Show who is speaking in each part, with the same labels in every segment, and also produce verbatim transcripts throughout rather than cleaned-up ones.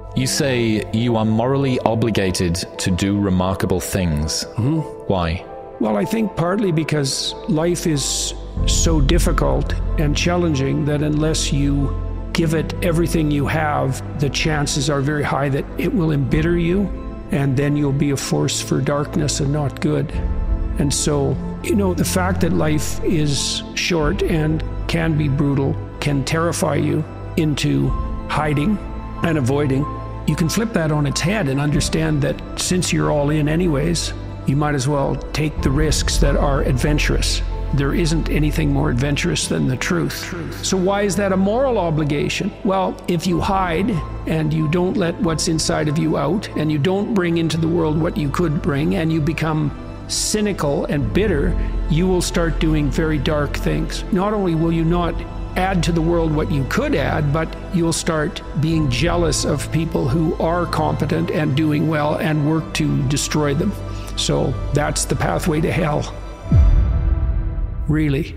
Speaker 1: You say you are morally obligated to do remarkable things.
Speaker 2: Mm-hmm.
Speaker 1: Why?
Speaker 2: Well, I think partly because life is so difficult and challenging that unless you give it everything you have, the chances are very high that it will embitter you, and then you'll be a force for darkness and not good. And so, you know, the fact that life is short and can be brutal can terrify you into hiding and avoiding. You can flip that on its head and understand that since you're all in anyways, you might as well take the risks that are adventurous. There isn't anything more adventurous than the truth. truth. So why is that a moral obligation? Well, if you hide and you don't let what's inside of you out, and you don't bring into the world what you could bring, and you become cynical and bitter, you will start doing very dark things. Not only will you not add to the world what you could add, but you'll start being jealous of people who are competent and doing well and work to destroy them. So that's the pathway to hell. Really.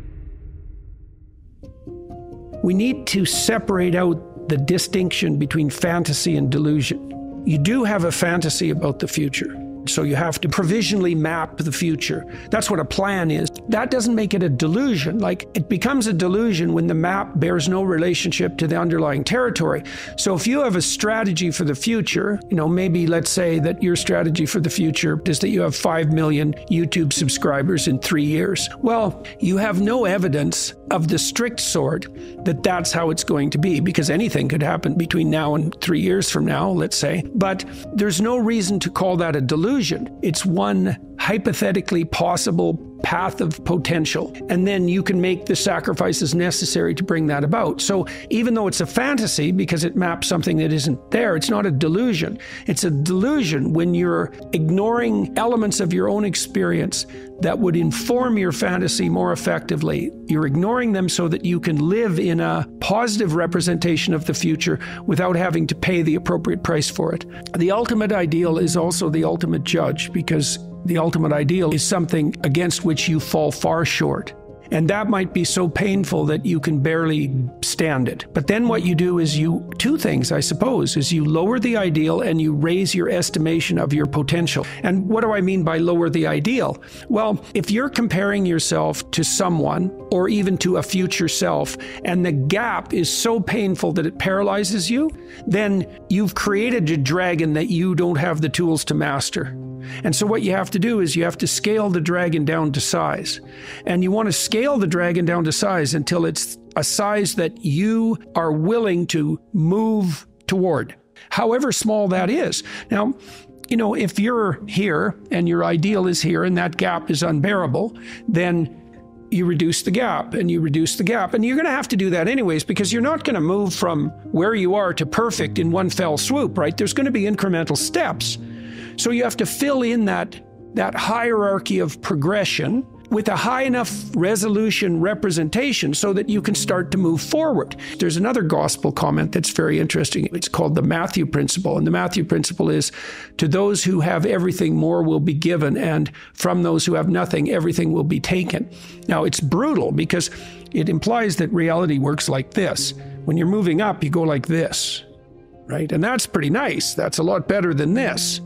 Speaker 2: We need to separate out the distinction between fantasy and delusion. You do have a fantasy about the future. So you have to provisionally map the future. That's what a plan is. That doesn't make it a delusion. Like, it becomes a delusion when the map bears no relationship to the underlying territory. So if you have a strategy for the future, you know, maybe let's say that your strategy for the future is that you have five million YouTube subscribers in three years. Well, you have no evidence of the strict sort that that's how it's going to be, because anything could happen between now and three years from now, let's say. But there's no reason to call that a delusion. It's one hypothetically possible path of potential, and then you can make the sacrifices necessary to bring that about. So even though it's a fantasy because it maps something that isn't there, it's not a delusion. It's a delusion when you're ignoring elements of your own experience that would inform your fantasy more effectively. You're ignoring them so that you can live in a positive representation of the future without having to pay the appropriate price for it. The ultimate ideal is also the ultimate judge, because the ultimate ideal is something against which you fall far short. And that might be so painful that you can barely stand it. But then what you do is you, two things, I suppose, is you lower the ideal and you raise your estimation of your potential. And what do I mean by lower the ideal? Well, if you're comparing yourself to someone or even to a future self, and the gap is so painful that it paralyzes you, then you've created a dragon that you don't have the tools to master. And so what you have to do is you have to scale the dragon down to size. And you want to scale the dragon down to size until it's a size that you are willing to move toward, however small that is. Now, you know, if you're here and your ideal is here and that gap is unbearable, then you reduce the gap and you reduce the gap. And you're going to have to do that anyways, because you're not going to move from where you are to perfect in one fell swoop, right? There's going to be incremental steps. So you have to fill in that, that hierarchy of progression with a high enough resolution representation so that you can start to move forward. There's another gospel comment that's very interesting. It's called the Matthew Principle. And the Matthew Principle is, to those who have everything, more will be given, and from those who have nothing, everything will be taken. Now, it's brutal because it implies that reality works like this. When you're moving up, you go like this, right? And that's pretty nice. That's a lot better than this.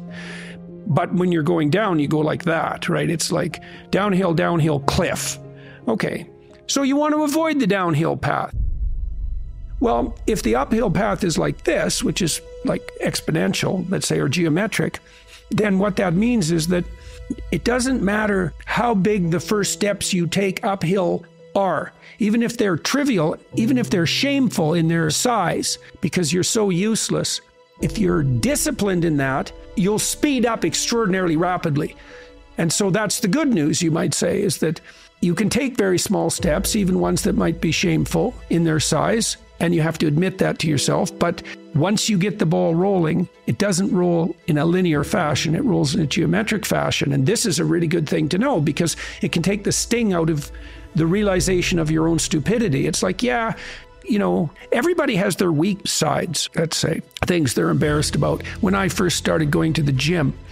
Speaker 2: But when you're going down, you go like that, right? It's like downhill, downhill, cliff. Okay, so you want to avoid the downhill path. Well, if the uphill path is like this, which is like exponential, let's say, or geometric, then what that means is that it doesn't matter how big the first steps you take uphill are, even if they're trivial, even if they're shameful in their size, because you're so useless. If you're disciplined in that, you'll speed up extraordinarily rapidly. And so that's the good news, you might say, is that you can take very small steps, even ones that might be shameful in their size, and you have to admit that to yourself. But once you get the ball rolling, it doesn't roll in a linear fashion, it rolls in a geometric fashion. And this is a really good thing to know, because it can take the sting out of the realization of your own stupidity. It's like, yeah, you know, everybody has their weak sides, let's say, things they're embarrassed about. When I first started going to the gym,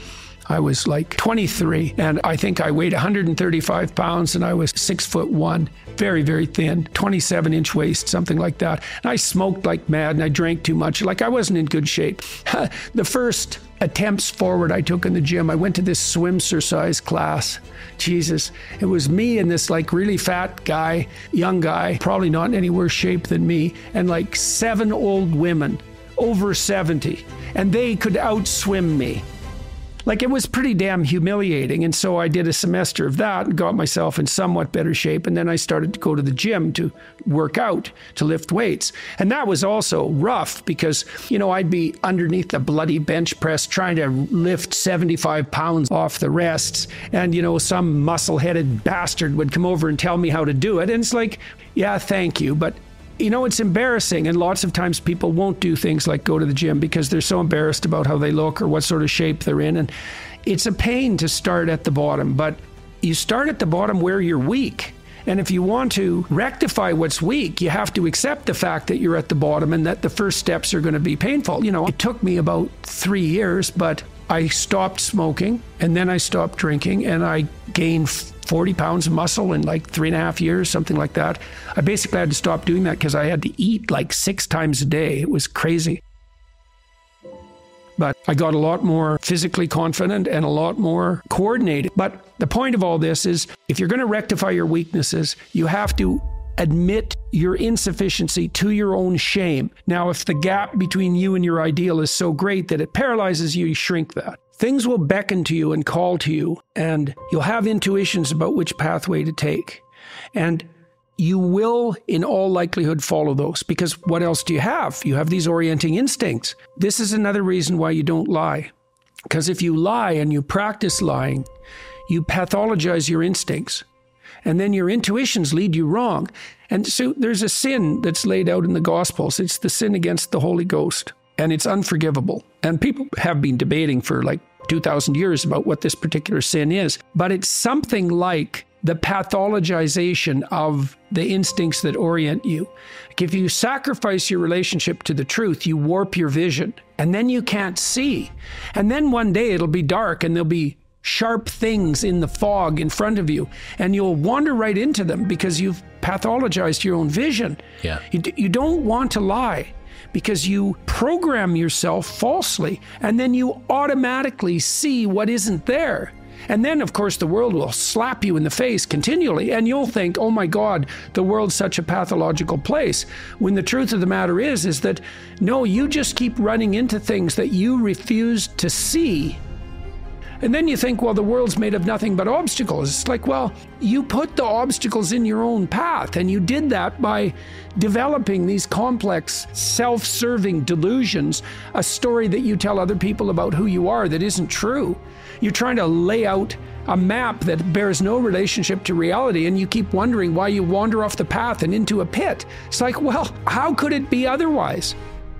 Speaker 2: I was like twenty-three, and I think I weighed one hundred thirty-five pounds, and I was six foot one, very, very thin, twenty-seven inch waist, something like that. And I smoked like mad, and I drank too much. Like, I wasn't in good shape. The first attempts forward I took in the gym, I went to this swim exercise class. Jesus, it was me and this like really fat guy, young guy, probably not in any worse shape than me, and like seven old women over seventy, and they could outswim me. Like, it was pretty damn humiliating. And so I did a semester of that and got myself in somewhat better shape. And then I started to go to the gym to work out, to lift weights. And that was also rough because, you know, I'd be underneath the bloody bench press trying to lift seventy-five pounds off the rests. And, you know, some muscle-headed bastard would come over and tell me how to do it. And it's like, yeah, thank you. But you know, it's embarrassing, and lots of times people won't do things like go to the gym because they're so embarrassed about how they look or what sort of shape they're in, and it's a pain to start at the bottom, but you start at the bottom where you're weak. And if you want to rectify what's weak, you have to accept the fact that you're at the bottom and that the first steps are going to be painful. You know, it took me about three years, but I stopped smoking, and then I stopped drinking, and I gained forty pounds of muscle in like three and a half years, something like that. I basically had to stop doing that because I had to eat like six times a day. It was crazy. But I got a lot more physically confident and a lot more coordinated. But the point of all this is, if you're going to rectify your weaknesses, you have to admit your insufficiency to your own shame. Now, if the gap between you and your ideal is so great that it paralyzes you, you shrink that. Things will beckon to you and call to you, and you'll have intuitions about which pathway to take. And you will, in all likelihood, follow those, because what else do you have? You have these orienting instincts. This is another reason why you don't lie. Because if you lie and you practice lying, you pathologize your instincts. And then your intuitions lead you wrong. And so there's a sin that's laid out in the Gospels. It's the sin against the Holy Ghost. And it's unforgivable. And people have been debating for like two thousand years about what this particular sin is. But it's something like the pathologization of the instincts that orient you. Like, if you sacrifice your relationship to the truth, you warp your vision. And then you can't see. And then one day it'll be dark and there'll be sharp things in the fog in front of you, and you'll wander right into them because you've pathologized your own vision.
Speaker 1: Yeah.
Speaker 2: You, you don't want to lie because you program yourself falsely, and then you automatically see what isn't there. And then, of course, the world will slap you in the face continually, and you'll think, oh my God, the world's such a pathological place. When the truth of the matter is, is that, no, you just keep running into things that you refuse to see. And then you think, well, the world's made of nothing but obstacles. It's like, well, you put the obstacles in your own path, and you did that by developing these complex, self-serving delusions, a story that you tell other people about who you are that isn't true. You're trying to lay out a map that bears no relationship to reality, and you keep wondering why you wander off the path and into a pit. It's like, well, how could it be otherwise?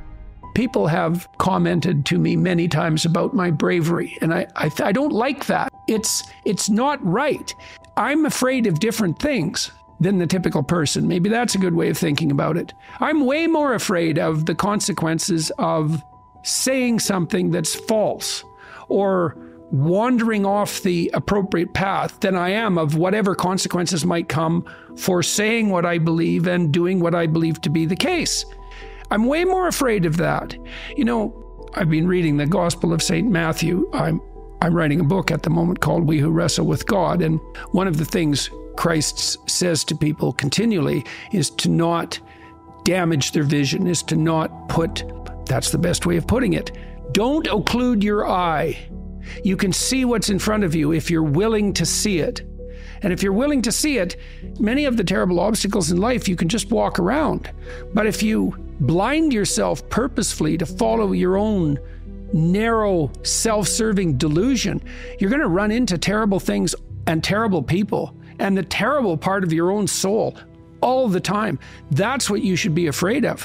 Speaker 2: People have commented to me many times about my bravery, and I, I, I don't like that. It's, it's not right. I'm afraid of different things than the typical person. Maybe that's a good way of thinking about it. I'm way more afraid of the consequences of saying something that's false or wandering off the appropriate path than I am of whatever consequences might come for saying what I believe and doing what I believe to be the case. I'm way more afraid of that. You know, I've been reading the Gospel of Saint Matthew. I'm I'm writing a book at the moment called We Who Wrestle with God. And one of the things Christ says to people continually is to not damage their vision, is to not put, that's the best way of putting it, don't occlude your eye. You can see what's in front of you if you're willing to see it. And if you're willing to see it, many of the terrible obstacles in life, you can just walk around. But if you blind yourself purposefully to follow your own narrow, self-serving delusion, you're going to run into terrible things and terrible people and the terrible part of your own soul all the time. That's what you should be afraid of.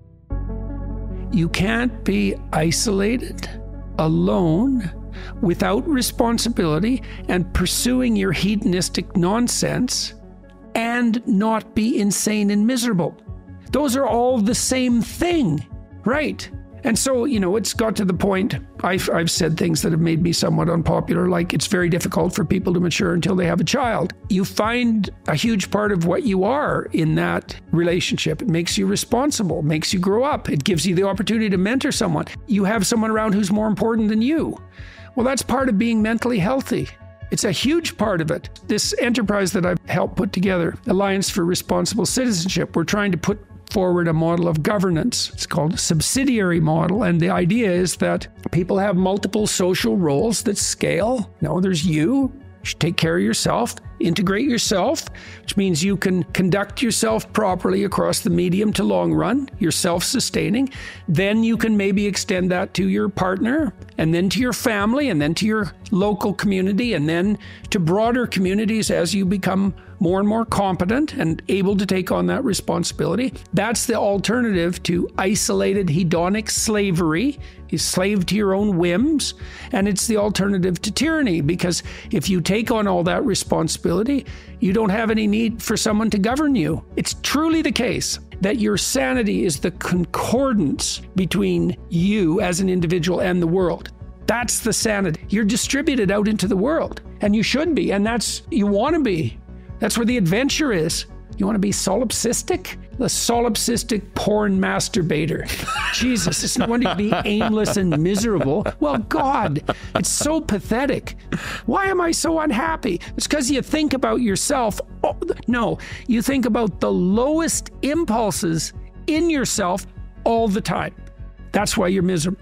Speaker 2: You can't be isolated, alone, without responsibility and pursuing your hedonistic nonsense and not be insane and miserable. Those are all the same thing, right? And so, you know, it's got to the point, I've, I've said things that have made me somewhat unpopular, like it's very difficult for people to mature until they have a child. You find a huge part of what you are in that relationship. It makes you responsible, makes you grow up. It gives you the opportunity to mentor someone. You have someone around who's more important than you. Well, that's part of being mentally healthy. It's a huge part of it. This enterprise that I've helped put together, Alliance for Responsible Citizenship, we're trying to put forward a model of governance. It's called a subsidiary model. And the idea is that people have multiple social roles that scale. No, there's you. You should take care of yourself, integrate yourself, which means you can conduct yourself properly across the medium to long run. You're self-sustaining. Then you can maybe extend that to your partner, and then to your family, and then to your local community, and then to broader communities as you become more and more competent and able to take on that responsibility. That's the alternative to isolated hedonic slavery. You're slave to your own whims. And it's the alternative to tyranny, because if you take on all that responsibility, you don't have any need for someone to govern you. It's truly the case that your sanity is the concordance between you as an individual and the world. That's the sanity. You're distributed out into the world, and you should be, and that's, you want to be. That's where the adventure is. You want to be solipsistic? The solipsistic porn masturbator. Jesus, it's no wonder to be aimless and miserable. Well, God, it's so pathetic. Why am I so unhappy? It's because you think about yourself. Oh, no, you think about the lowest impulses in yourself all the time. That's why you're miserable.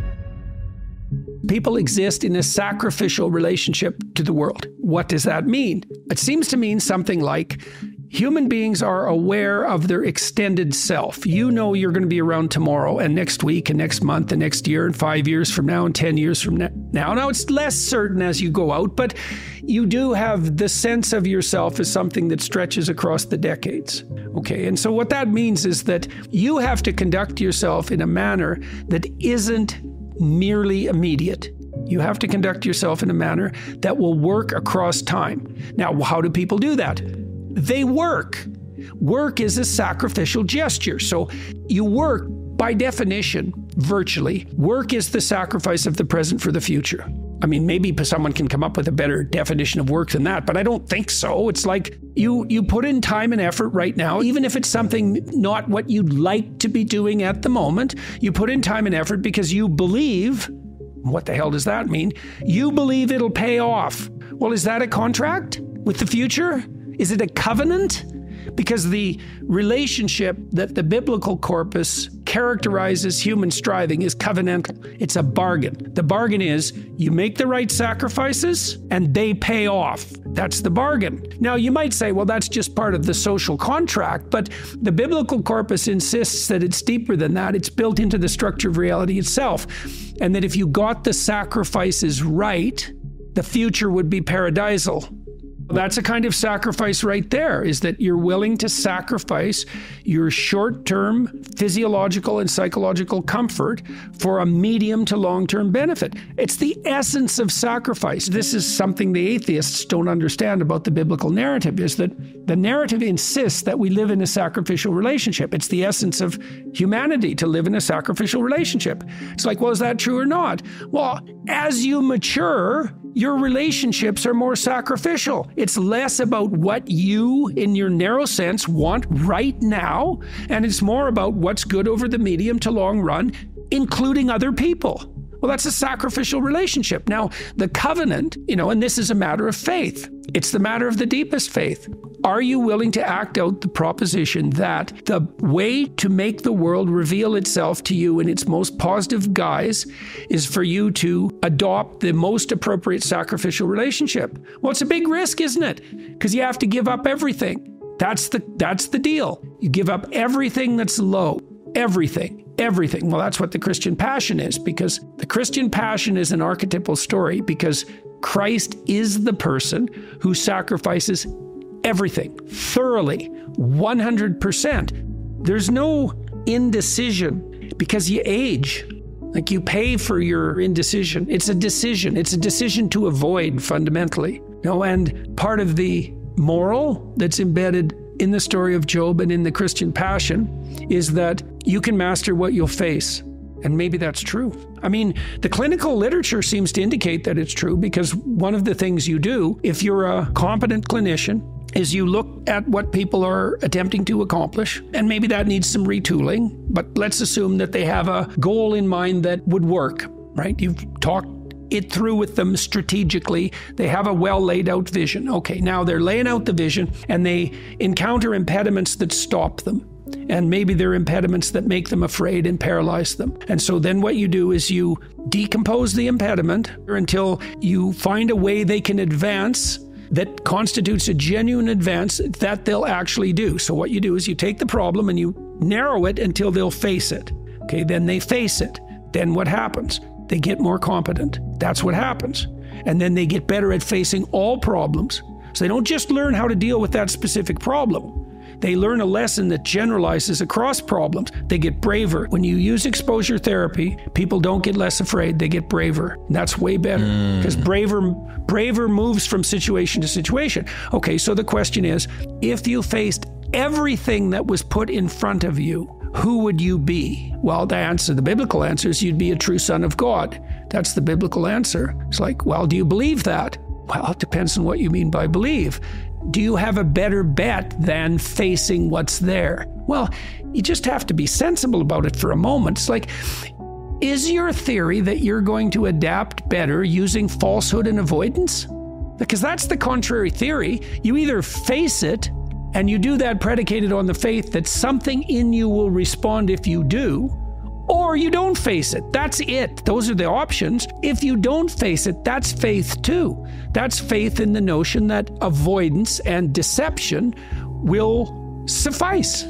Speaker 2: People exist in a sacrificial relationship to the world. What does that mean? It seems to mean something like human beings are aware of their extended self. You know you're going to be around tomorrow and next week and next month and next year and five years from now and ten years from now. Now, it's less certain as you go out, but you do have the sense of yourself as something that stretches across the decades. Okay, and so what that means is that you have to conduct yourself in a manner that isn't merely immediate. You have to conduct yourself in a manner that will work across time. Now, how do people do that? They work. Work is a sacrificial gesture. So you work, by definition, virtually. Work is the sacrifice of the present for the future. I mean, maybe someone can come up with a better definition of work than that, but I don't think so. It's like you you put in time and effort right now, even if it's something not what you'd like to be doing at the moment. You put in time and effort because you believe, what the hell does that mean? You believe it'll pay off. Well, is that a contract with the future? Is it a covenant? Because the relationship that the biblical corpus characterizes human striving is covenantal. It's a bargain. The bargain is you make the right sacrifices and they pay off. That's the bargain. Now, you might say, well, that's just part of the social contract, but the biblical corpus insists that it's deeper than that. It's built into the structure of reality itself. And that if you got the sacrifices right, the future would be paradisal. That's a kind of sacrifice right there, is that you're willing to sacrifice your short-term physiological and psychological comfort for a medium to long-term benefit. It's the essence of sacrifice. This is something the atheists don't understand about the biblical narrative, is that the narrative insists that we live in a sacrificial relationship. It's the essence of humanity to live in a sacrificial relationship. It's like, well, is that true or not? Well, as you mature, your relationships are more sacrificial. It's less about what you, in your narrow sense, want right now, and it's more about what's good over the medium to long run, including other people. Well, that's a sacrificial relationship. Now, the covenant, you know, and this is a matter of faith. It's the matter of the deepest faith. Are you willing to act out the proposition that the way to make the world reveal itself to you in its most positive guise is for you to adopt the most appropriate sacrificial relationship? Well, it's a big risk, isn't it? Because you have to give up everything. That's the that's the deal. You give up everything that's low. Everything. Everything. Well, that's what the Christian passion is, because the Christian passion is an archetypal story, because Christ is the person who sacrifices everything thoroughly, one hundred percent. There's no indecision because you age. Like, you pay for your indecision. It's a decision. It's a decision to avoid, fundamentally. You know, and part of the moral that's embedded in the story of Job and in the Christian passion is that you can master what you'll face. And maybe that's true. I mean, the clinical literature seems to indicate that it's true, because one of the things you do, if you're a competent clinician, is you look at what people are attempting to accomplish, and maybe that needs some retooling, but let's assume that they have a goal in mind that would work, right? You've talked it through with them strategically. They have a well laid out vision. Okay, now they're laying out the vision and they encounter impediments that stop them. And maybe they're impediments that make them afraid and paralyze them. And so then what you do is you decompose the impediment until you find a way they can advance that constitutes a genuine advance that they'll actually do. So what you do is you take the problem and you narrow it until they'll face it. Okay, then they face it. Then what happens? They get more competent. That's what happens. And then they get better at facing all problems. So they don't just learn how to deal with that specific problem. They learn a lesson that generalizes across problems. They get braver. When you use exposure therapy, people don't get less afraid, they get braver. And that's way better, because mm. braver, braver moves from situation to situation. Okay, so the question is, if you faced everything that was put in front of you, who would you be? Well, the answer, the biblical answer is you'd be a true son of God. That's the biblical answer. It's like, well, do you believe that? Well, it depends on what you mean by believe. Do you have a better bet than facing what's there? Well, you just have to be sensible about it for a moment. It's like, is your theory that you're going to adapt better using falsehood and avoidance? Because that's the contrary theory. You either face it, and you do that predicated on the faith that something in you will respond if you do, or you don't face it. That's it. Those are the options. If you don't face it, that's faith too. That's faith in the notion that avoidance and deception will suffice.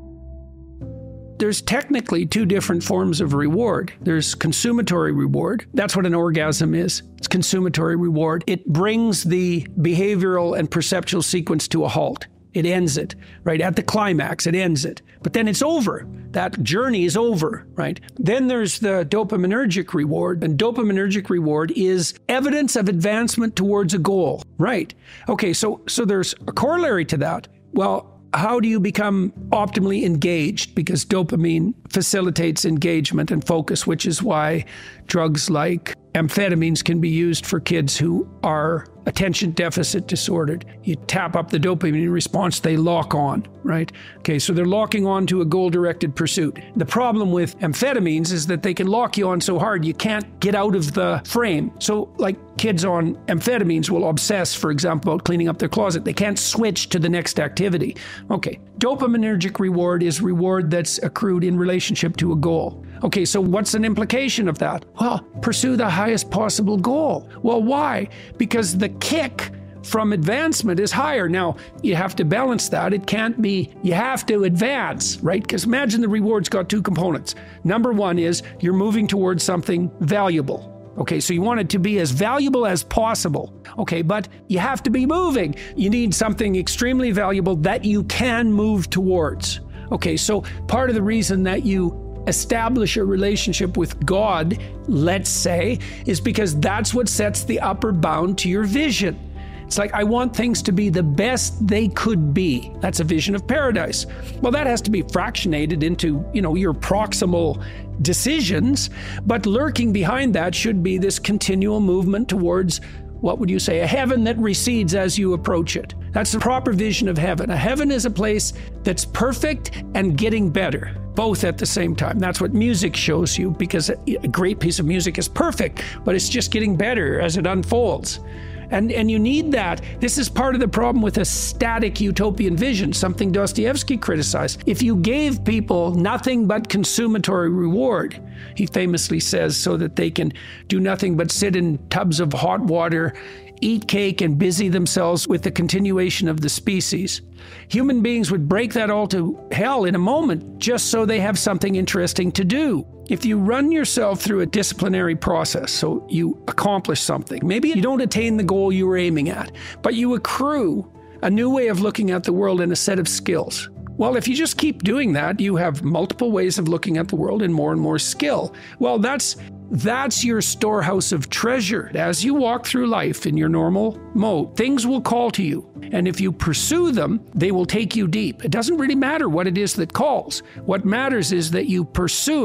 Speaker 2: There's technically two different forms of reward. There's consummatory reward. That's what an orgasm is. It's consummatory reward. It brings the behavioral and perceptual sequence to a halt. It ends it, right? At the climax, it ends it. But then it's over. That journey is over, right? Then there's the dopaminergic reward. And dopaminergic reward is evidence of advancement towards a goal, right? Okay, so so there's a corollary to that. Well, how do you become optimally engaged? Because dopamine facilitates engagement and focus, which is why drugs like amphetamines can be used for kids who are attention deficit disordered. You tap up the dopamine response, they lock on, right? Okay, so they're locking on to a goal-directed pursuit. The problem with amphetamines is that they can lock you on so hard you can't get out of the frame. So like kids on amphetamines will obsess, for example, about cleaning up their closet. They can't switch to the next activity. Okay, dopaminergic reward is reward that's accrued in relationship to a goal. Okay, so what's an implication of that? Well, pursue the highest possible goal. Well, why? Because the kick from advancement is higher. Now, you have to balance that. It can't be, you have to advance, right? Because imagine the reward's got two components. Number one is you're moving towards something valuable. Okay, so you want it to be as valuable as possible. Okay, but you have to be moving. You need something extremely valuable that you can move towards. Okay, so part of the reason that you establish a relationship with God, let's say, is because that's what sets the upper bound to your vision. It's like, I want things to be the best they could be. That's a vision of paradise. Well, that has to be fractionated into, you know, your proximal decisions, but lurking behind that should be this continual movement towards, what would you say, a heaven that recedes as you approach it. That's the proper vision of heaven. A heaven is a place that's perfect and getting better, both at the same time. That's what music shows you, because a great piece of music is perfect, but it's just getting better as it unfolds. And and you need that. This is part of the problem with a static utopian vision, something Dostoevsky criticized. If you gave people nothing but consummatory reward, he famously says, so that they can do nothing but sit in tubs of hot water, eat cake, and busy themselves with the continuation of the species, human beings would break that all to hell in a moment just so they have something interesting to do. If you run yourself through a disciplinary process, so you accomplish something, maybe you don't attain the goal you were aiming at, but you accrue a new way of looking at the world and a set of skills. Well, if you just keep doing that, you have multiple ways of looking at the world and more and more skill. Well, that's that's your storehouse of treasure. As you walk through life in your normal mode, things will call to you. And if you pursue them, they will take you deep. It doesn't really matter what it is that calls. What matters is that you pursue it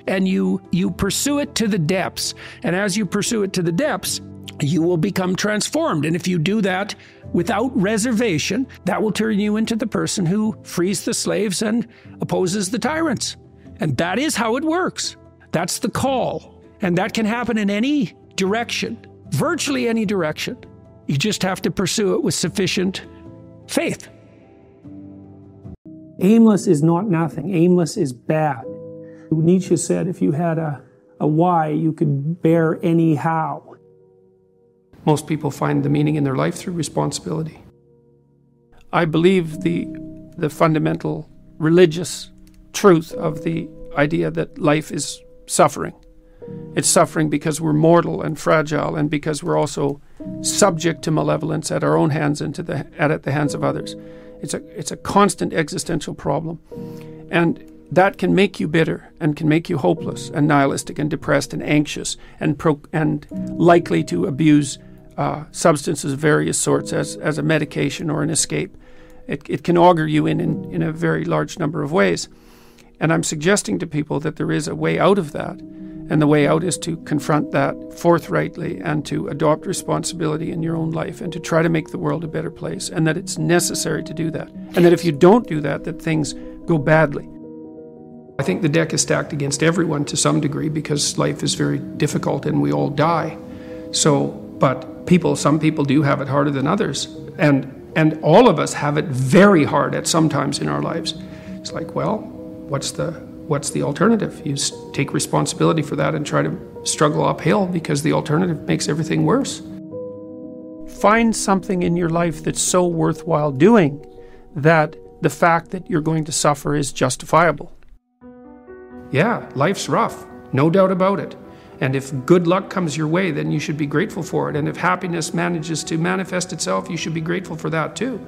Speaker 2: and you you pursue it to the depths. And as you pursue it to the depths, you will become transformed. And if you do that without reservation, that will turn you into the person who frees the slaves and opposes the tyrants. And that is how it works. That's the call. And that can happen in any direction, virtually any direction. You just have to pursue it with sufficient faith.
Speaker 3: Aimless is not nothing. Aimless is bad. Nietzsche said if you had a, a why, you could bear any how.
Speaker 2: Most people find the meaning in their life through responsibility. I believe the, the fundamental religious truth of the idea that life is suffering. It's suffering because we're mortal and fragile, and because we're also subject to malevolence at our own hands and to the, and at the hands of others. It's a, it's a constant existential problem. And that can make you bitter and can make you hopeless and nihilistic and depressed and anxious and pro- and likely to abuse uh, substances of various sorts as, as a medication or an escape. It, it can augur you in, in, in a very large number of ways. And I'm suggesting to people that there is a way out of that. And the way out is to confront that forthrightly and to adopt responsibility in your own life and to try to make the world a better place, and that it's necessary to do that. And that if you don't do that, that things go badly. I think the deck is stacked against everyone to some degree because life is very difficult and we all die. So, but people, some people do have it harder than others. And, and all of us have it very hard at some times in our lives. It's like, well, what's the... What's the alternative? You take responsibility for that and try to struggle uphill, because the alternative makes everything worse. Find something in your life that's so worthwhile doing that the fact that you're going to suffer is justifiable. Yeah, life's rough, no doubt about it. And if good luck comes your way, then you should be grateful for it. And if happiness manages to manifest itself, you should be grateful for that too.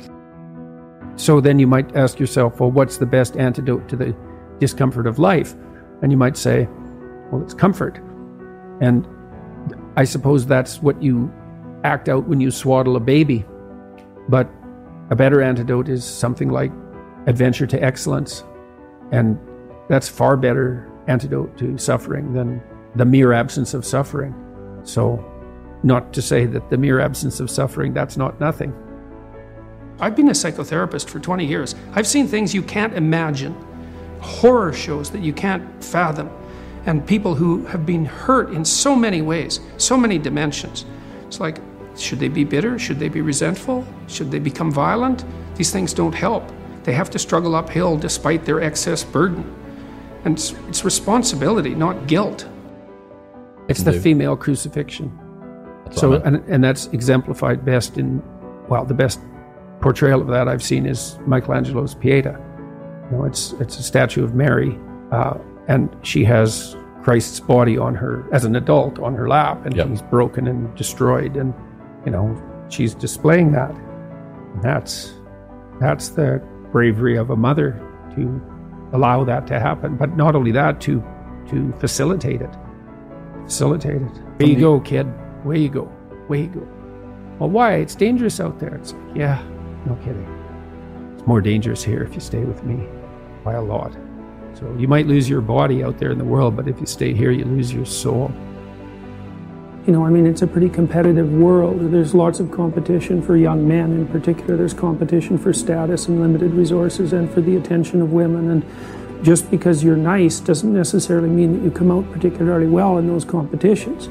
Speaker 3: So then you might ask yourself, well, what's the best antidote to the discomfort of life? And you might say, well, it's comfort. And I suppose that's what you act out when you swaddle a baby. But a better antidote is something like adventure to excellence. And that's far better antidote to suffering than the mere absence of suffering. So not to say that the mere absence of suffering, that's not nothing.
Speaker 2: I've been a psychotherapist for twenty years. I've seen things you can't imagine. Horror shows that you can't fathom, and people who have been hurt in so many ways, so many dimensions. It's like, should they be bitter? Should they be resentful? Should they become violent? These things don't help. They have to struggle uphill despite their excess burden. And it's, it's responsibility, not guilt.
Speaker 3: It's the female crucifixion.
Speaker 1: That's
Speaker 3: so, and, and that's exemplified best in, well, the best portrayal of that I've seen is Michelangelo's Pieta. You know, it's it's a statue of Mary, uh, and she has Christ's body on her as an adult on her lap, and yep. He's broken and destroyed, and you know she's displaying that. And that's that's the bravery of a mother to allow that to happen, but not only that, to to facilitate it, facilitate it. Where you go, kid. Where you go. Where you go. Well, why? It's dangerous out there. It's like, yeah, no kidding. It's more dangerous here if you stay with me. By a lot. So you might lose your body out there in the world, but if you stay here, you lose your soul. You know, I mean, it's a pretty competitive world. There's lots of competition for young men in particular. There's competition for status and limited resources and for the attention of women. And just because you're nice doesn't necessarily mean that you come out particularly well in those competitions.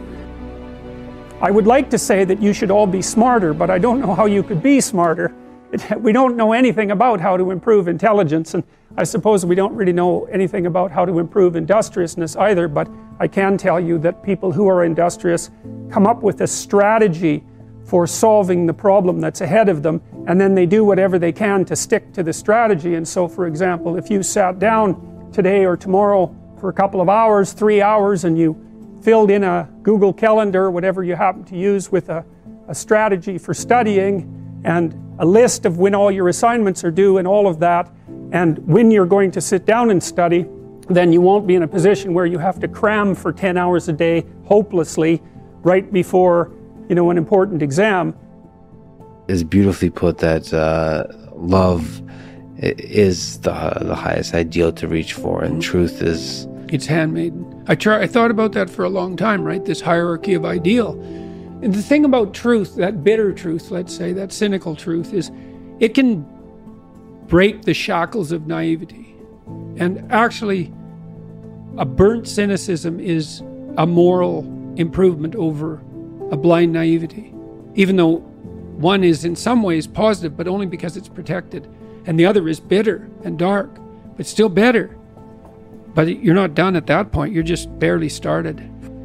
Speaker 3: I would like to say that you should all be smarter, but I don't know how you could be smarter. It, we don't know anything about how to improve intelligence, and I suppose we don't really know anything about how to improve industriousness either, but I can tell you that people who are industrious come up with a strategy for solving the problem that's ahead of them, and then they do whatever they can to stick to the strategy. And so, for example, if you sat down today or tomorrow for a couple of hours, three hours, and you filled in a Google Calendar, whatever you happen to use, with a, a strategy for studying, and a list of when all your assignments are due and all of that, and when you're going to sit down and study, then you won't be in a position where you have to cram for ten hours a day hopelessly right before, you know, an important exam.
Speaker 4: It's beautifully put that uh, love is the the highest ideal to reach for, and truth is...
Speaker 3: It's handmaiden. I try. I thought about that for a long time, right? This hierarchy of ideal. And the thing about truth, that bitter truth, let's say, that cynical truth, is it can break the shackles of naivety. And actually, a burnt cynicism is a moral improvement over a blind naivety, even though one is in some ways positive, but only because it's protected, and the other is bitter and dark, but still better. But you're not done at that point. You're just barely started.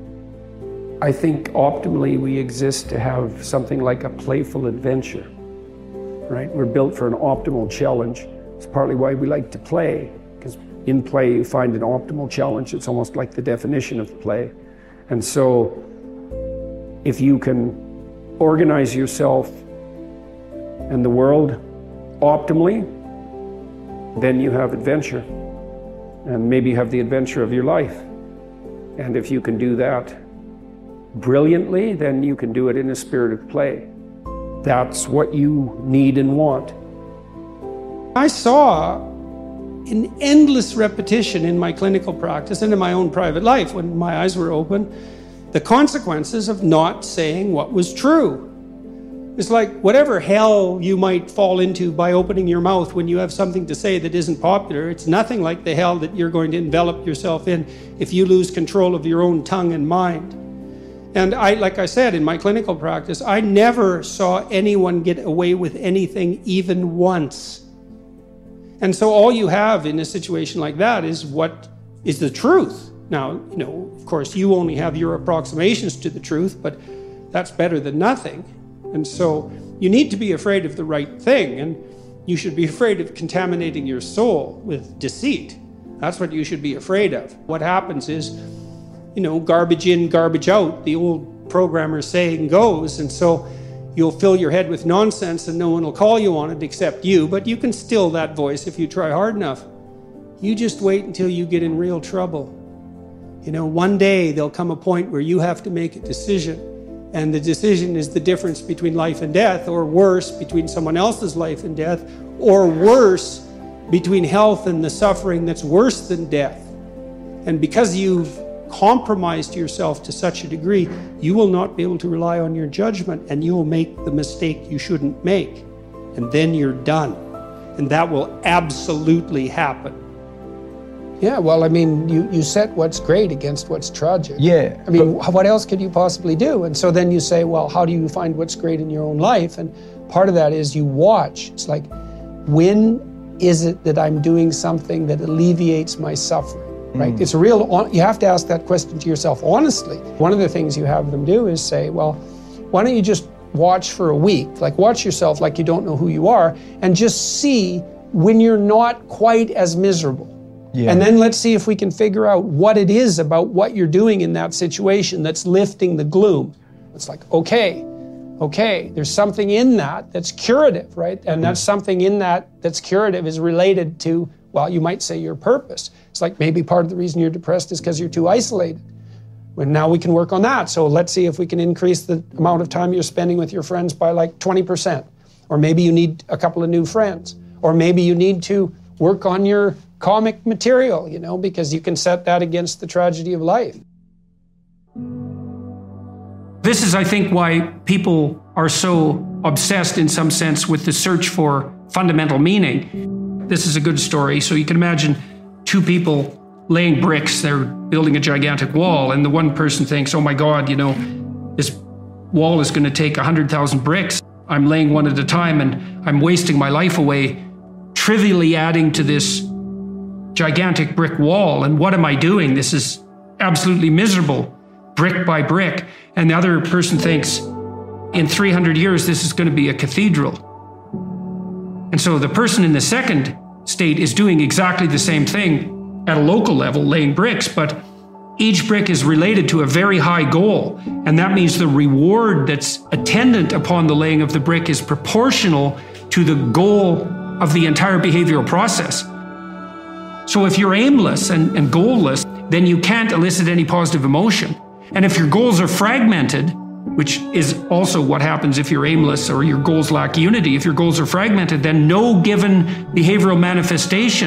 Speaker 3: I think optimally we exist to have something like a playful adventure, right? We're built for an optimal challenge. It's partly why we like to play, because in play you find an optimal challenge. It's almost like the definition of play. And so if you can organize yourself and the world optimally, then you have adventure, and maybe you have the adventure of your life. And if you can do that brilliantly, then you can do it in a spirit of play. That's what you need and want.
Speaker 2: I saw in endless repetition in my clinical practice and in my own private life, when my eyes were open, the consequences of not saying what was true. It's like whatever hell you might fall into by opening your mouth when you have something to say that isn't popular, it's nothing like the hell that you're going to envelop yourself in if you lose control of your own tongue and mind. And I, like I said, in my clinical practice, I never saw anyone get away with anything even once. And so all you have in a situation like that is what is the truth. Now, you know, of course, you only have your approximations to the truth, but that's better than nothing. And so you need to be afraid of the right thing, and you should be afraid of contaminating your soul with deceit. That's what you should be afraid of. What happens is, you know, garbage in, garbage out, the old programmer saying goes, and so you'll fill your head with nonsense and no one will call you on it except you, but you can still that voice if you try hard enough. You just wait until you get in real trouble. You know, one day there'll come a point where you have to make a decision, and the decision is the difference between life and death, or worse, between someone else's life and death, or worse, between health and the suffering that's worse than death. And because you've compromised yourself to such a degree, you will not be able to rely on your judgment, and you will make the mistake you shouldn't make. And then you're done. And that will absolutely happen.
Speaker 3: Yeah, well, I mean, you, you set what's great against what's tragic.
Speaker 5: Yeah.
Speaker 3: I mean, but what else could you possibly do? And so then you say, well, how do you find what's great in your own life? And part of that is you watch. It's like, when is it that I'm doing something that alleviates my suffering? Right? Mm. It's a real, you have to ask that question to yourself honestly. One of the things you have them do is say, well, why don't you just watch for a week? Like, watch yourself like you don't know who you are, and just see when you're not quite as miserable. Yeah. And then let's see if we can figure out what it is about what you're doing in that situation that's lifting the gloom. It's like, okay, okay, there's something in that that's curative, right? And that's something in that that's curative is related to, well, you might say your purpose. It's like maybe part of the reason you're depressed is because you're too isolated. Well, now we can work on that. So let's see if we can increase the amount of time you're spending with your friends by like twenty percent. Or maybe you need a couple of new friends. Or maybe you need to work on your comic material, you know, because you can set that against the tragedy of life. This is, I think, why people are so obsessed in some sense with the search for fundamental meaning. This is a good story. So you can imagine two people laying bricks, they're building a gigantic wall, and the one person thinks, oh my God, you know, this wall is going to take one hundred thousand bricks. I'm laying one at a time and I'm wasting my life away, trivially adding to this gigantic brick wall. And what am I doing? This is absolutely miserable, brick by brick. And the other person thinks, in three hundred years, this is going to be a cathedral. And so the person in the second state is doing exactly the same thing at a local level, laying bricks, but each brick is related to a very high goal. And that means the reward that's attendant upon the laying of the brick is proportional to the goal of the entire behavioral process. So if you're aimless and, and goalless, then you can't elicit any positive emotion. And if your goals are fragmented, which is also what happens if you're aimless or your goals lack unity, if your goals are fragmented, then no given behavioral manifestation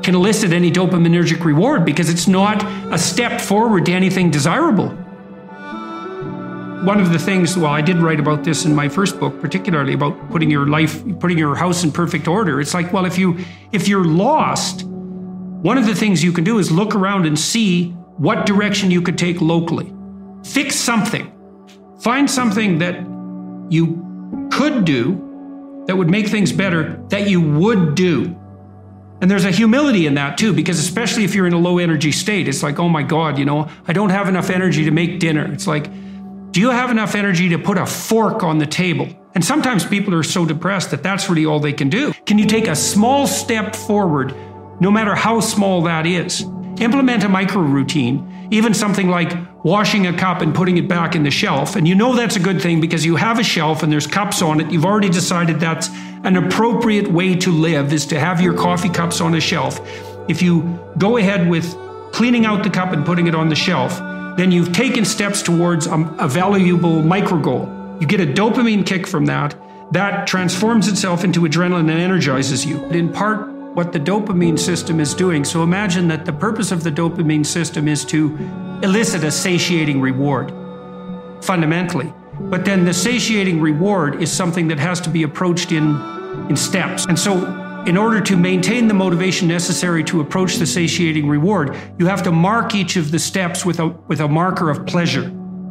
Speaker 2: can elicit any dopaminergic reward because it's not a step forward to anything desirable. One of the things, well, I did write about this in my first book, particularly about putting your life, putting your house in perfect order. It's like, well, if you, if you're lost, one of the things you can do is look around and see what direction you could take locally. Fix something. Find something that you could do that would make things better that you would do. And there's a humility in that too, because especially if you're in a low energy state, it's like, oh my God, you know, I don't have enough energy to make dinner. It's like, do you have enough energy to put a fork on the table? And sometimes people are so depressed that that's really all they can do. Can you take a small step forward, no matter how small that is? Implement a micro routine, even something like washing a cup and putting it back in the shelf. And you know that's a good thing because you have a shelf and there's cups on it. You've already decided that's an appropriate way to live, is to have your coffee cups on a shelf. If you go ahead with cleaning out the cup and putting it on the shelf, then you've taken steps towards a, a valuable micro goal. You get a dopamine kick from that. That transforms itself into adrenaline and energizes you. In part, what the dopamine system is doing. So imagine that the purpose of the dopamine system is to elicit a satiating reward, fundamentally. But then the satiating reward is something that has to be approached in, in steps. And so in order to maintain the motivation necessary to approach the satiating reward, you have to mark each of the steps with a, with a marker of pleasure.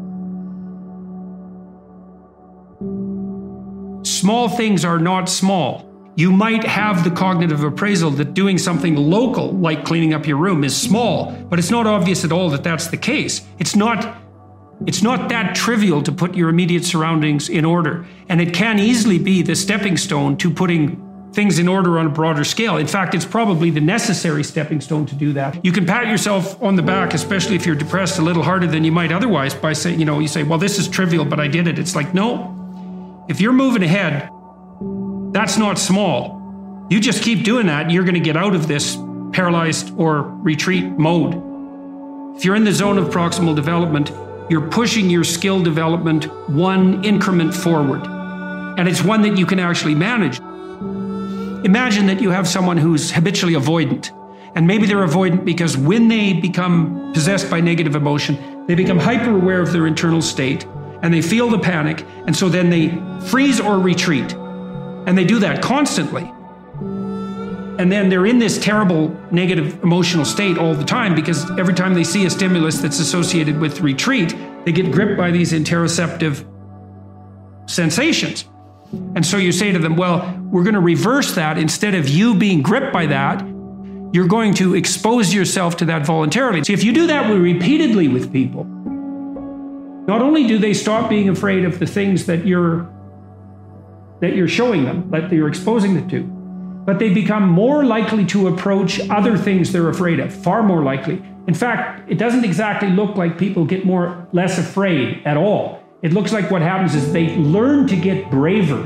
Speaker 2: Small things are not small. You might have the cognitive appraisal that doing something local, like cleaning up your room, is small, but it's not obvious at all that that's the case. It's not, it's not that trivial to put your immediate surroundings in order. And it can easily be the stepping stone to putting things in order on a broader scale. In fact, it's probably the necessary stepping stone to do that. You can pat yourself on the back, especially if you're depressed, a little harder than you might otherwise by saying, you know, you say, well, this is trivial, but I did it. It's like, no, if you're moving ahead, that's not small. You just keep doing that, you're going to get out of this paralyzed or retreat mode. If you're in the zone of proximal development, you're pushing your skill development one increment forward. And it's one that you can actually manage. Imagine that you have someone who's habitually avoidant. And maybe they're avoidant because when they become possessed by negative emotion, they become hyper aware of their internal state and they feel the panic. And so then they freeze or retreat. And they do that constantly. And then they're in this terrible negative emotional state all the time because every time they see a stimulus that's associated with retreat, they get gripped by these interoceptive sensations. And so you say to them, well, we're going to reverse that. Instead of you being gripped by that, you're going to expose yourself to that voluntarily. So if you do that repeatedly with people, not only do they stop being afraid of the things that you're that you're showing them, that you're exposing them to, but they become more likely to approach other things they're afraid of, far more likely. In fact, it doesn't exactly look like people get more less afraid at all. It looks like what happens is they learn to get braver.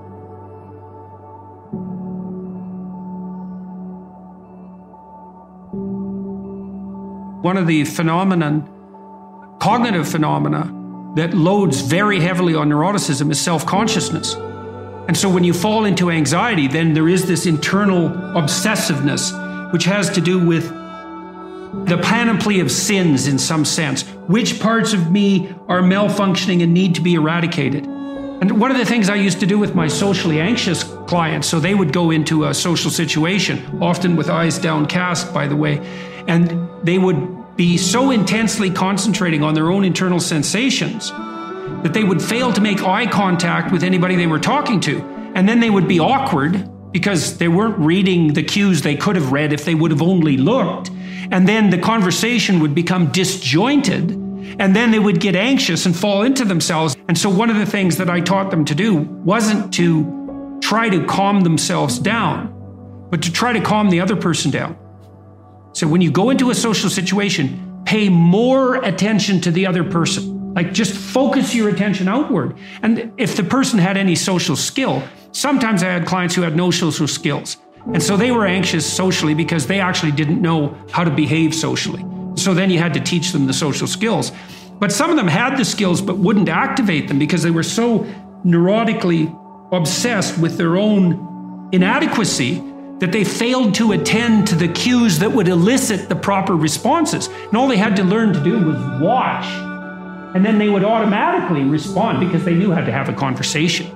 Speaker 2: One of the phenomenon, cognitive phenomena, that loads very heavily on neuroticism is self-consciousness. And so when you fall into anxiety, then there is this internal obsessiveness, which has to do with the panoply of sins in some sense. Which parts of me are malfunctioning and need to be eradicated? And one of the things I used to do with my socially anxious clients, so they would go into a social situation, often with eyes downcast, by the way, and they would be so intensely concentrating on their own internal sensations that they would fail to make eye contact with anybody they were talking to. And then they would be awkward because they weren't reading the cues they could have read if they would have only looked. And then the conversation would become disjointed. And then they would get anxious and fall into themselves. And so one of the things that I taught them to do wasn't to try to calm themselves down, but to try to calm the other person down. So when you go into a social situation, pay more attention to the other person. Like just focus your attention outward. And if the person had any social skill, sometimes I had clients who had no social skills. And so they were anxious socially because they actually didn't know how to behave socially. So then you had to teach them the social skills. But some of them had the skills but wouldn't activate them because they were so neurotically obsessed with their own inadequacy that they failed to attend to the cues that would elicit the proper responses. And all they had to learn to do was watch. And then they would automatically respond because they knew how to have a conversation.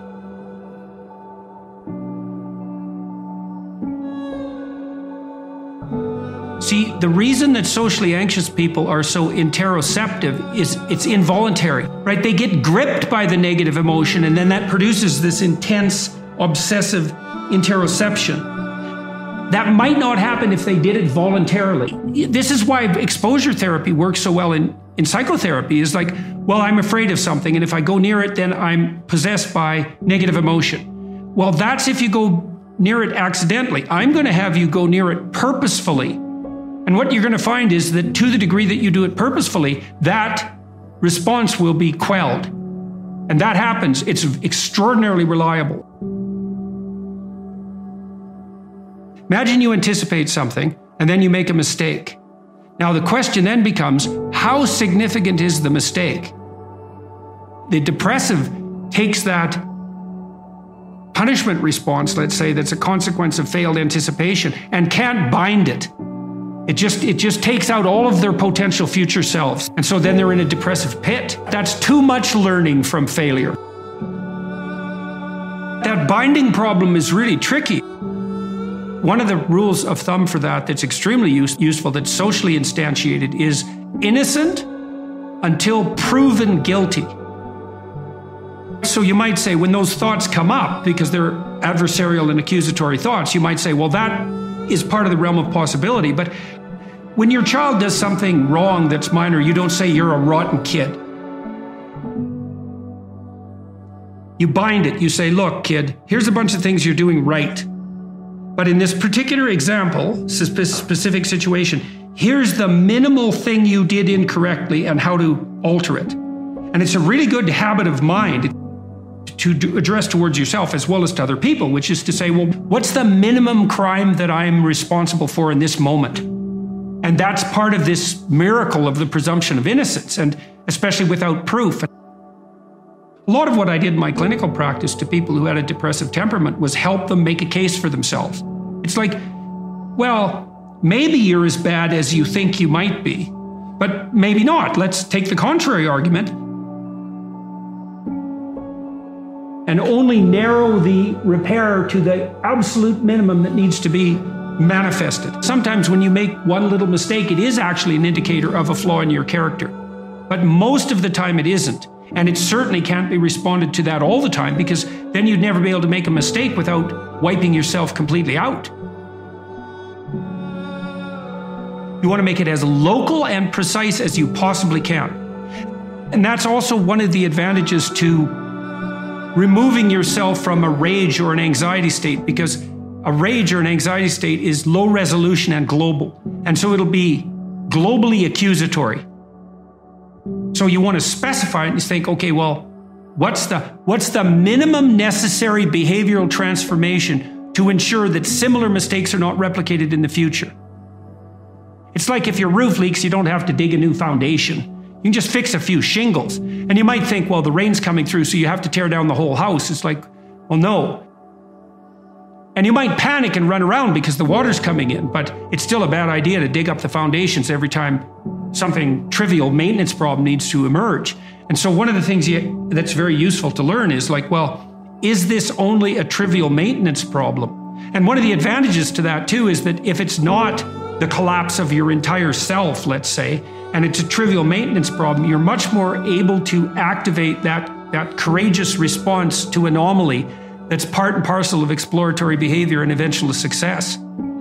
Speaker 2: See, the reason that socially anxious people are so interoceptive is it's involuntary, right? They get gripped by the negative emotion, and then that produces this intense, obsessive interoception. That might not happen if they did it voluntarily. This is why exposure therapy works so well in, in psychotherapy. Is like, well, I'm afraid of something, and if I go near it, then I'm possessed by negative emotion. Well, that's if you go near it accidentally. I'm going to have you go near it purposefully. And what you're going to find is that to the degree that you do it purposefully, that response will be quelled. And that happens. It's extraordinarily reliable. Imagine you anticipate something and then you make a mistake. Now the question then becomes, how significant is the mistake? The depressive takes that punishment response, let's say, that's a consequence of failed anticipation, and can't bind it. It just, it just takes out all of their potential future selves. And so then they're in a depressive pit. That's too much learning from failure. That binding problem is really tricky. One of the rules of thumb for that that's extremely use, useful, that's socially instantiated, is innocent until proven guilty. So you might say, when those thoughts come up, because they're adversarial and accusatory thoughts, you might say, well, that is part of the realm of possibility. But when your child does something wrong that's minor, you don't say you're a rotten kid. You bind it. You say, look, kid, here's a bunch of things you're doing right. But in this particular example, specific situation, here's the minimal thing you did incorrectly and how to alter it. And it's a really good habit of mind to do, address towards yourself as well as to other people, which is to say, well, what's the minimum crime that I'm responsible for in this moment? And that's part of this miracle of the presumption of innocence, and especially without proof. A lot of what I did in my clinical practice to people who had a depressive temperament was help them make a case for themselves. It's like, well, maybe you're as bad as you think you might be, but maybe not. Let's take the contrary argument and only narrow the repair to the absolute minimum that needs to be manifested. Sometimes when you make one little mistake, it is actually an indicator of a flaw in your character. But most of the time it isn't. And it certainly can't be responded to that all the time, because then you'd never be able to make a mistake without wiping yourself completely out. You want to make it as local and precise as you possibly can. And that's also one of the advantages to removing yourself from a rage or an anxiety state, because a rage or an anxiety state is low resolution and global. And so it'll be globally accusatory. So you want to specify it and think, okay, well, what's the, what's the minimum necessary behavioral transformation to ensure that similar mistakes are not replicated in the future? It's like if your roof leaks, you don't have to dig a new foundation. You can just fix a few shingles. And you might think, well, the rain's coming through, so you have to tear down the whole house. It's like, well, no. And you might panic and run around because the water's coming in, but it's still a bad idea to dig up the foundations every time something trivial maintenance problem needs to emerge. And so one of the things you, that's very useful to learn is like, well, is this only a trivial maintenance problem? And one of the advantages to that too is that if it's not the collapse of your entire self, let's say, and it's a trivial maintenance problem, you're much more able to activate that, that courageous response to anomaly that's part and parcel of exploratory behavior and eventual success.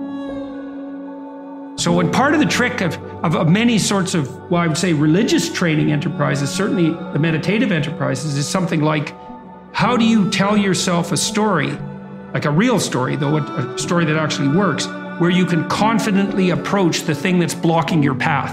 Speaker 2: So, and part of the trick of, of, of many sorts of, well, I would say religious training enterprises, certainly the meditative enterprises, is something like, how do you tell yourself a story, like a real story, though, a, a story that actually works, where you can confidently approach the thing that's blocking your path?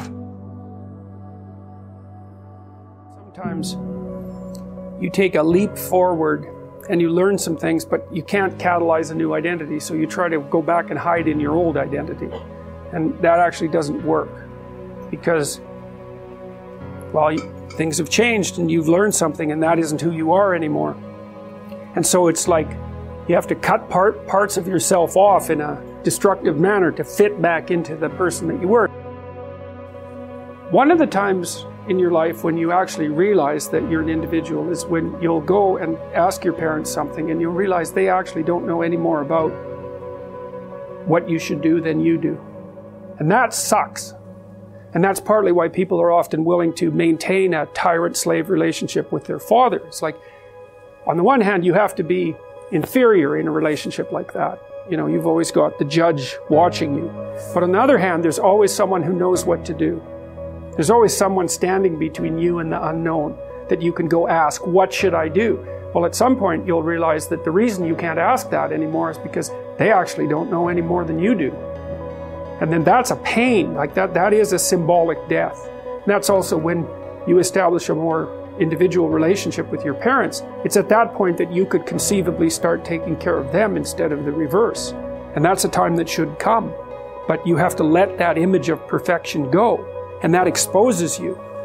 Speaker 3: Sometimes you take a leap forward and you learn some things, but you can't catalyze a new identity, so you try to go back and hide in your old identity. And that actually doesn't work because, well, you, things have changed and you've learned something, and that isn't who you are anymore. And so it's like you have to cut part, parts of yourself off in a
Speaker 2: self-destructive manner to fit back into the person that you were. One of the times in your life when you actually realize that you're an individual is when you'll go and ask your parents something and you'll realize they actually don't know any more about what you should do than you do. And that sucks. And that's partly why people are often willing to maintain a tyrant-slave relationship with their father. It's like, on the one hand, you have to be inferior in a relationship like that. You know, you've always got the judge watching you. But on the other hand, there's always someone who knows what to do. There's always someone standing between you and the unknown that you can go ask, what should I do? Well, at some point, you'll realize that the reason you can't ask that anymore is because they actually don't know any more than you do. And then that's a pain. Like that, that is a symbolic death. And that's also when you establish a more individual relationship with your parents. It's at that point that you could conceivably start taking care of them instead of the reverse. And that's a time that should come. But you have to let that image of perfection go. And that exposes you.